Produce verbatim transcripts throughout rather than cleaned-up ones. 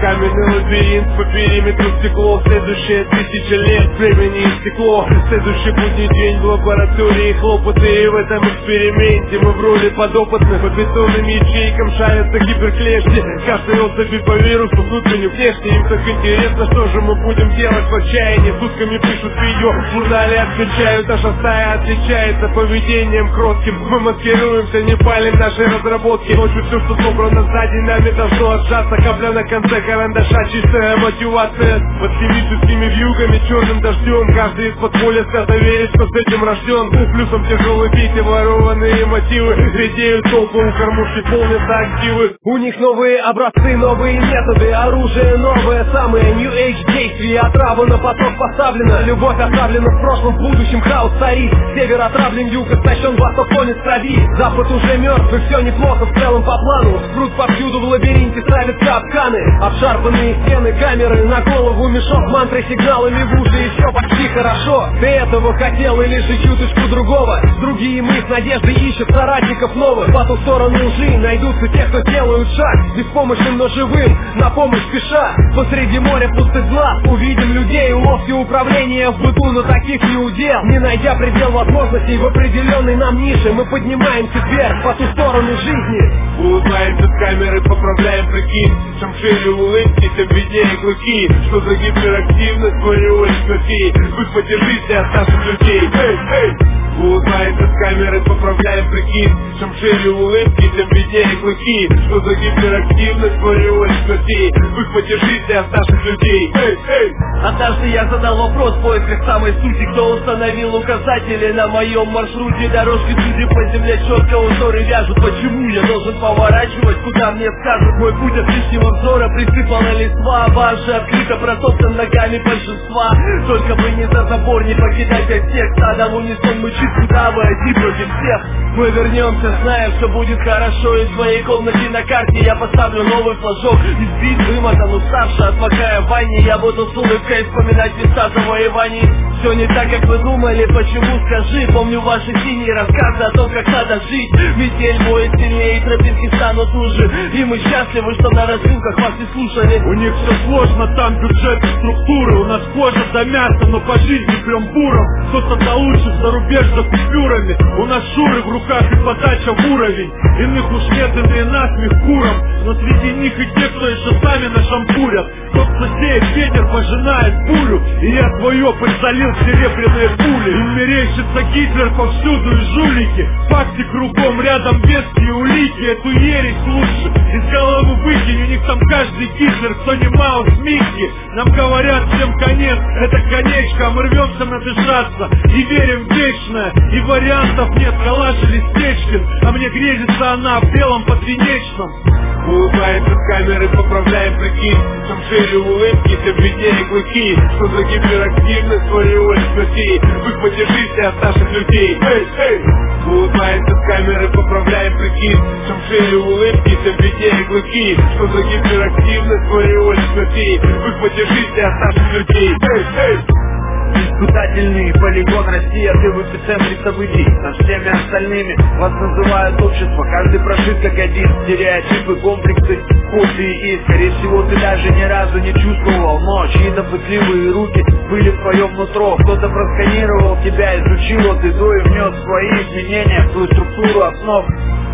каменный лабиринт, по периметру стекло. Следующее тысяча лет, времени истекло. Следующий будний день в лаборатории, хлопоты. И в этом эксперименте мы в роли подопытных. По бетонным ячейкам шарятся гиперклешни. Каждый особи по вирусу, внутренне, внешне. Им так интересно, что же мы будем делать в отчаянии. Сутками пишут видео, в журнале отвечают. Наша стая отличается поведением кротким. Мы маскируемся, не палим наши разработки. Ночью все, что собрано сзади, нами должно отжаться. Капля на конце карандаша, чистая мотивация. Под химическими вьюгами, черным дождем. Каждый из подполья свято верит, что с этим рожден. Плюсом тяжелые бити, ворованные мотивы. Редеют толпы, у кормушки полнятся активы. У них новые образцы, новые методы. Оружие новое, самое New Age действия. Отрава на поток поставлена. Любовь оставлена в прошлом, в будущем хаос царит. Север отравлен, юг истощен, восток тонет в крови. Запад уже мертв, и все неплохо в целом по плану. Спрут повсюду в лабиринте, ставят капканы. Обшарпанные стены, камеры, на голову мешок. Мантры, сигналами в уши, и все почти хорошо. Ты этого хотел или же чуточку другого? Другие мы с надеждой ищут соратников новых. По ту сторону лжи найдутся те, кто делают шаг. Беспомощным, но живым, на помощь спеша. Посреди моря пустых глаз увидим людей. Уловки управления в быту, но таких не удел. Не найдя предел возможностей в определенной нам нише, мы поднимаемся вверх, по ту сторону жизни. Улыбаемся с камеры, поправляем прикид. Чем шире улыбки, тем виднее клыки. Что за гиперактивность, твои какие. Вы поддержите от наших людей. Эй, эй! Улыбаемся с камеры, поправляем прикид. Чем шире улыбки, тем виднее клыки. Что за гиперактивность, твои какие. Вы поддержите от наших людей. Эй, эй! Однажды я задал вопрос в поисках самой сути. Кто установил указатели на моем маршруте? Дорожки судьи по земле четко узоры вяжут. Почему я должен поворачивать, куда мне скажут? Мой путь от лишнего взора присыпана листва. Ваша открыто протоптан ногами большинства. Только бы не за забор, не покидать всех. Стадом унисон мычит, куда вы одни против всех. Мы вернемся, зная, что будет хорошо. Из своей комнаты на карте я поставлю новый флажок. Избит, вымотан, уставший, отмокая в ванне. Я буду с улыбкой вспоминать места завоеваний. Все не так, как вы думали, почему, скажи? Помню ваши синие рассказы о том, как надо жить. Метель будет сильнее, и тропинки станут уже. И мы счастливы, что на рассылках вас не слушали. У них все сложно, там бюджет и структуры. У нас кожа до мяса, но по жизни прям буром. Кто-то получит за рубеж за купюрами. У нас шуры в руках и подача в уровень. Иных уж нет, и насмех куром. Но среди них и те, кто еще сами нашампурят. Тот, кто сеет ветер, пожинает пулю. И я твое присолил серебряные пули. Им мерещится Гитлер повсюду и жулики. Факты кругом, рядом вески и улики. Эту ересь лучше из головы выкинь. У них там каждый Гитлер, кто не Маус, Микки. Нам говорят, всем конец, это конечка. Мы рвемся надышаться и верим в вечное. И вариантов нет, Калаш или Стечкин. А мне грезится она в белом подвенечном. Улыбаемся с камеры, поправляем прикид. Чем шире улыбки, тем виднее клыки. Что за гиперактивность, твои какие. Вы поддержите от наших людей. Эй, эй! Улыбаемся с камеры, поправляем прикид. Чем шире улыбки, тем виднее клыки. Что за гиперактивность, твои какие. Вы поддержите от наших людей. Эй, эй! Испытательный полигон Россия, ты в эпицентре событий. Над всеми остальными вас называют общество. Каждый прожит как один. Стереотипы, комплексы, копии. И, скорее всего, ты даже ни разу не чувствовал. Но чьи-то пытливые руки были в твоем нутро. Кто-то просканировал тебя, изучил от и до и внес свои изменения в твою структуру основ.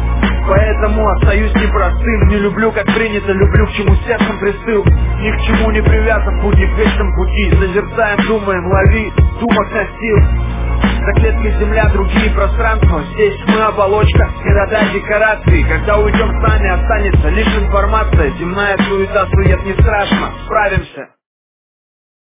Поэтому остаюсь непростым. Не люблю, как принято, люблю, к чему сердцем пристыл. Ни к чему не привязан, путь не в вечном пути. Созерцаем, думаем, лови, думок настил. За клеткой земля, другие пространства. Здесь мы оболочка, города, декорации. Когда уйдем с нами, останется лишь информация. Земная суета, сует не страшно, справимся.